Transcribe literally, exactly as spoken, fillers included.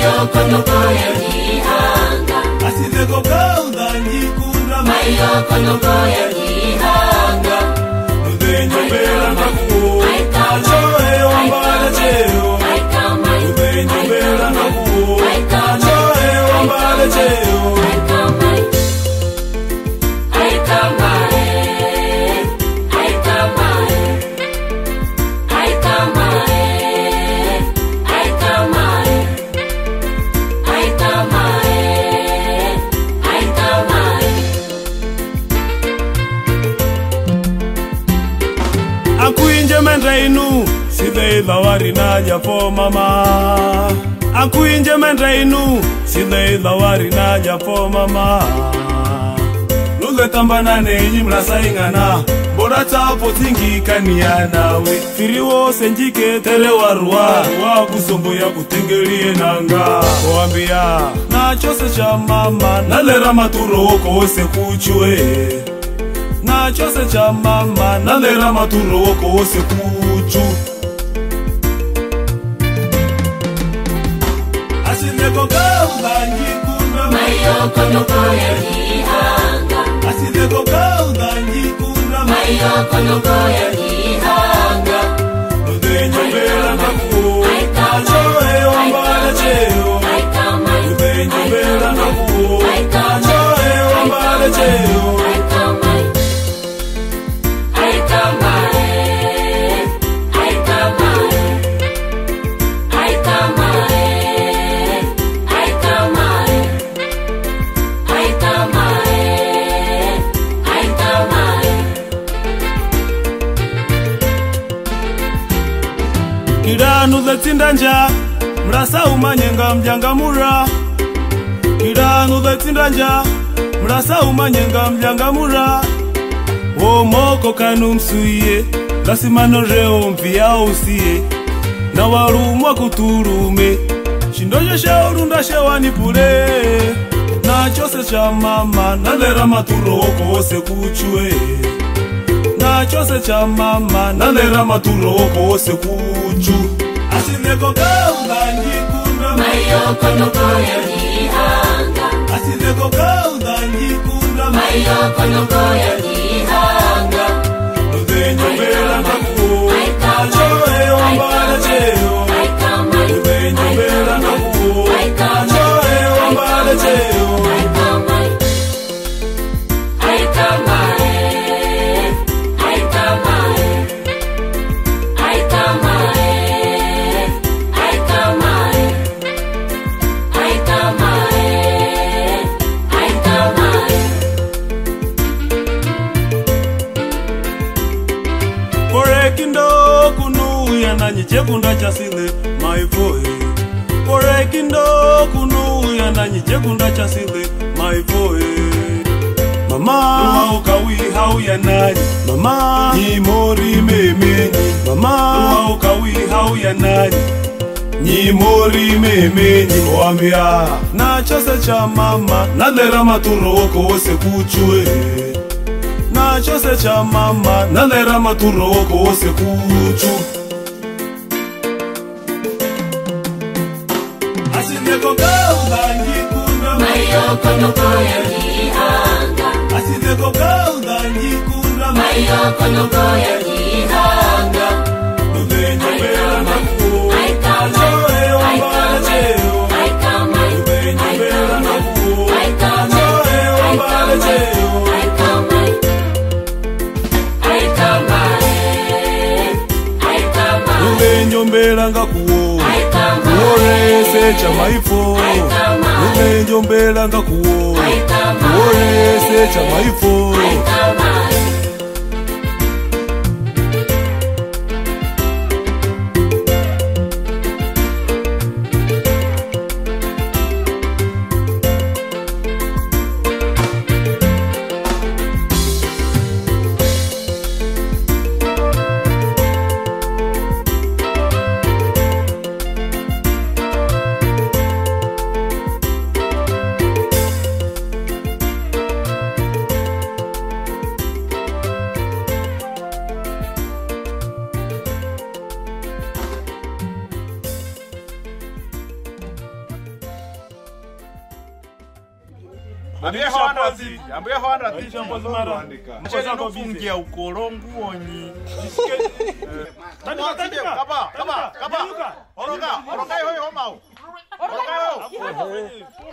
mayoko noko ya gihanga Asideko kaunda njikunda mayoko noko ya gihanga Udenyo bela nakuo Achoe wambale cheo Udenyo bela nakuo Achoe wambale cheo Akuinje mendrainu Sidei dhawari na japo mama Akuinje mendrainu Sidei dhawari na japo mama Nuge tambana nenyi mrasa ingana Bora tapo tingi kania nawe Firiwo senjike tele warua Wakusombo ya kutengelie nanga Koambia na chose cha mama Nalera maturo oko ose kuchwe Na chose cha mama Nalera maturo oko ose kuchu Asideko kaunda njikunda mayoko noko ya gihanga Asideko kaunda njikunda mayoko noko ya gihanga Udenyo bela nakuo Achoe wambale cheo Udenyo bela nakuo Achoe wambale cheo Kidanu zetindanja Mrasa umanyenga mjangamura Kidanu zetindanja Mrasa umanyenga mjangamura Womoko kanu msuye Lasimano reo mpia usiye Na warumwa kuturume Shindoje shaurunda shewani pule Na chose cha mama Nalera maturo oko ose kuchwe Na chose cha mama Nalera maturo oko ose kuchu Asideko kaunda njikunda mayoko noko ya gihanga Asideko kaunda njikunda mayoko noko ya gihanga Udenyo bela nakuo Achoe wambale cheo Udenyo bela nakuo Achoe wambale cheo Korekindo kunu ya nanyi chekunda chasile my boy Korekindo kunu ya nanyi chekunda chasile my boy Mama ukawi hau ya nanyi Mama ni mori memenyi Mama ukawi hau ya nanyi Ni mori memenyi Oambia na chose cha mama Nalera maturo oko ose kuchwe Na chose cha mama Nalera maturo oko ose kuchu Asideko kaunda njikunda mayoko noko ya gihanga Asideko kaunda njikunda mayoko noko ya gihanga Udenyo bela nakuo Achoe wambale cheo Udenyo bela nakuo Achoe wambale cheo Udenyo bela ngakuo Uorese cha maifo Udenyo bela ngakuo Uorese cha maifo Ambia hawana tizi, ambia hawana tizi mpozi mara. Mcheza kufungia ukolongu onyi. Tandika tandika. Kaba, kaba, kaba. Oroga, oroga hoyo homao. Oroga hoyo.